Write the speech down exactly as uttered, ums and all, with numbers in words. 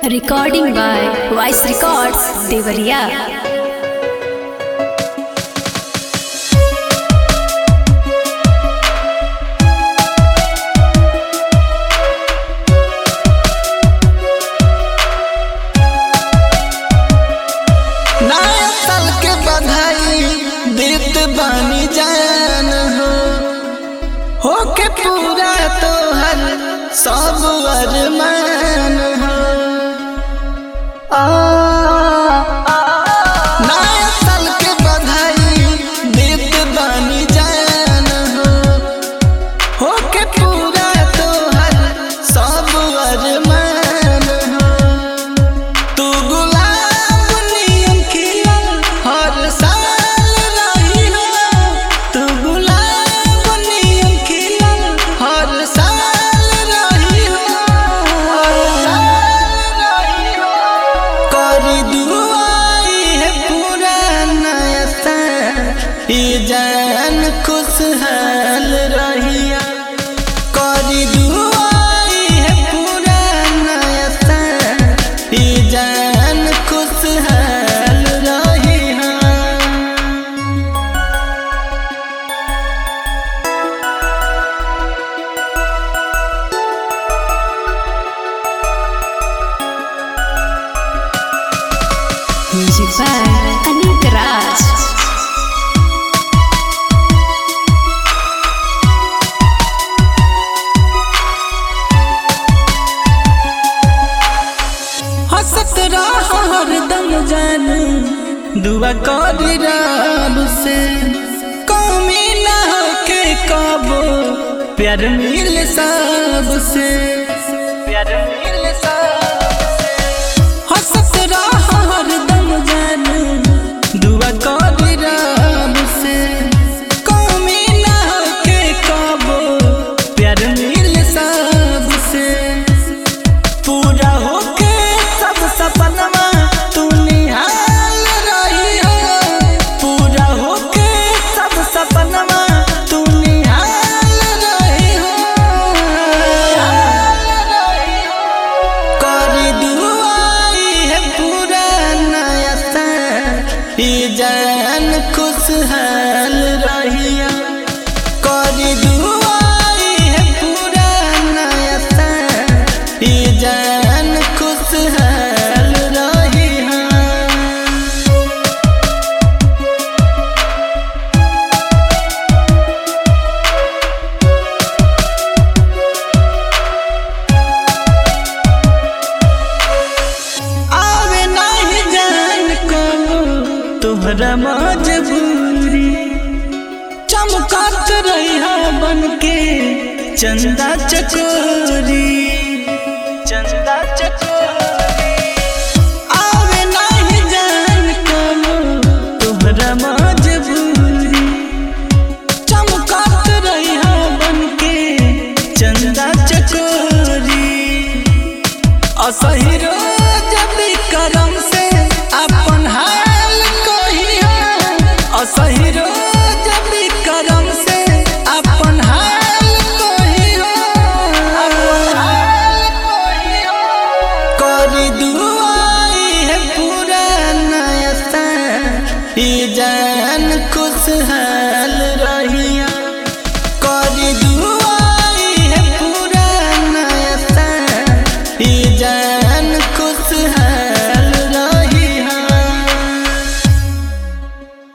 Recording by Voice Records, Devariya. नया साल के बधाई देत बानी जान हो हो के पूरा तोहर सब अरमान हो। आ, नया साल के बधाई देत बानी जान हो हो के पूरा तोहर सब अरमान हो। तू गुलाब नियन खिलल हर साल रही हो, तू गुलाब नियन खिलल हर साल रही हो, हर साल रही हो। करी दुआई है पूरा नया साल ई जान खुशहाल रहिया। करी दुआई है पूरा नया साल ई जान खुशहाल रहिया। Music by Anik Raj. हंसत रह हरदम जानू दुआ करी रब से कमी ना होके कबो प्यार मिल सबसे, प्यार मिल सबसे। हंसत रह हरदम जानू दुआ करी रब से कमी ना होके कबो प्यार मिल सबसे। पूरा होके सब सपनवा तू निहाल रही हो, पूरा होके सब सपनवा तू निहाल रही हो, निहाल रही हो। करी दुआई है पूरा नया साल ई जान खुशहाल रहिया। करी दुआई है पूरा नया साल ई जान खुशहाल रहिया। आवे नाही जान को तोहरा मजबूरी, चमकत रही बन के चंदा चकोरी।